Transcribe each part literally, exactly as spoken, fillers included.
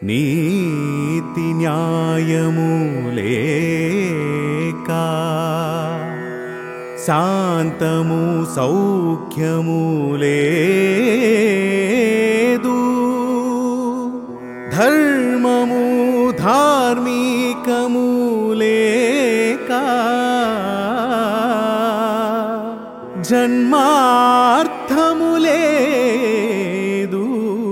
నీతి న్యాయము లేక శాంతము సౌఖ్యము లేదు, ధర్మము ధార్మికము లేక జన్మార్థము లేదు.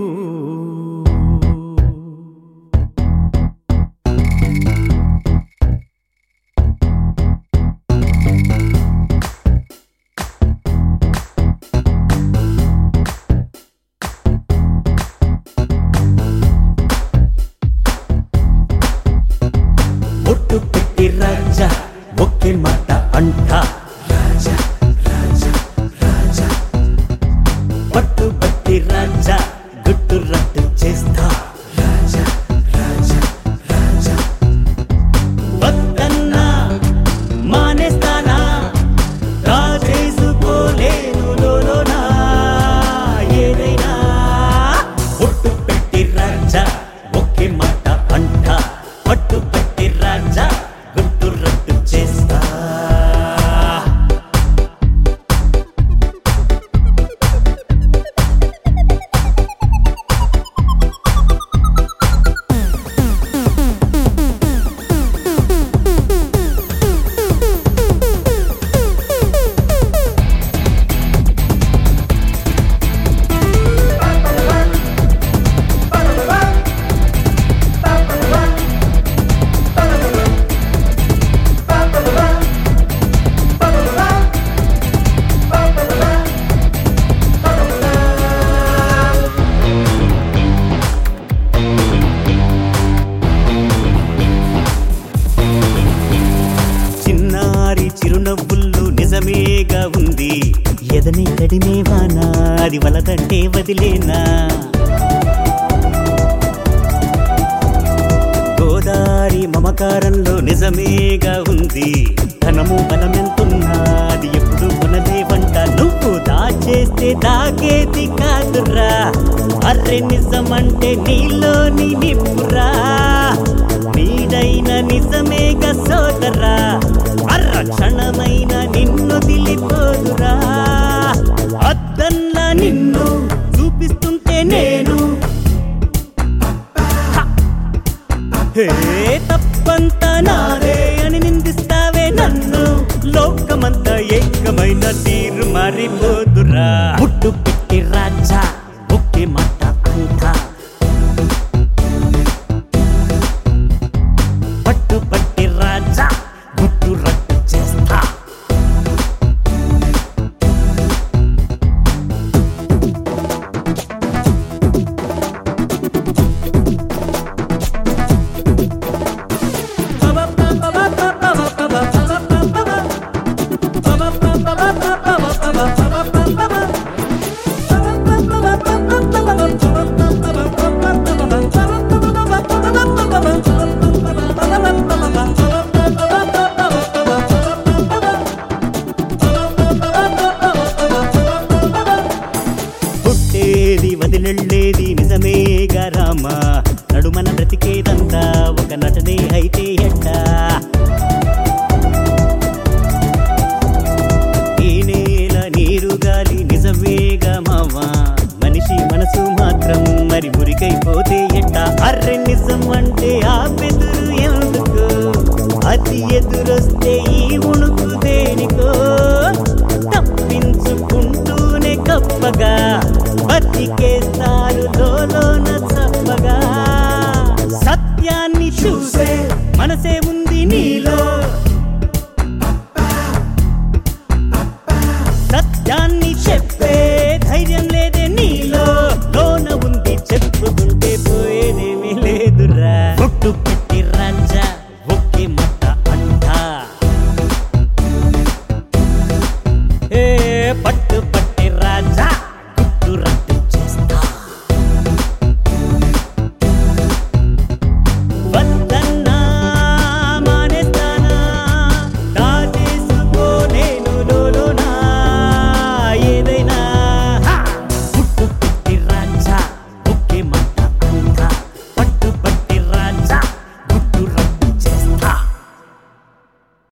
ఒట్టు పెట్టి రాజా ఒకే మాట అంట, రాజా రాజా రాజా పట్టు పట్టి రాజా గుట్టు రట్టు చేస్తా, రాజా రాజా రాజా వద్దన్నా మానేస్తానా, రాజేసుకోలేను లోలోనా ఏదైనా. ఒట్టు పెట్టి రాజా ఒకే మాట అంట, పట్టు పట్టి రాజా గుట్టు రట్టు చేస్తా. చిన్నారి చిరునవ్వుల్లో నిజమేగా ఉంది, ఎదని తడిమేవానా అది వలదంటే వదిలేనా. గోదారి మమకారంలో నిజమేగా ఉంది, ధనము బలమెంతున్నా అది ఎప్పుడు కొనలేవంట. నువ్వు దాచేస్తే దాగేది కాదురా, అర్రె నిజమంటే నీలోని నిప్పురా. నీడైన నిజమేగా సోదరా, అర్ర క్షణమైన నిన్ను దిలిపోదురా. అద్దన్న నిన్ను చూపిస్తుంటే నేను హే తప్పంతా నాదే అని నిందిస్తావే నన్ను. లోకమంతా ఏకమైన తీరు మారిపోదురా. పుట్టు పెట్టి రాజా ఒకే మాట అంట, పట్టు పట్టి రాజా గుట్టు రట్టు చేస్తా. పుట్టేది వదిలెళ్ళేది నిజమేగా రామా, నడుమన బ్రతికేదంతా ఒక నటనే అయితే ఎట్ట. ఈ నేల నీరు గాలి నిజమేగా మావా, మనిషి మనసు మాత్రం మరి మురికైపోతే ఎట్ట. అర్రె నిజం అంటే ఆ బెదురు ఎందుకు, అది ఎదురొస్తే ఈ ఉణుకు దేనికో. తప్పించుకుంటూనే కప్పగా బతికేస్తారు లోలోన చప్పగా. సత్యాన్ని చూసే మనసే ఉంది నీలో.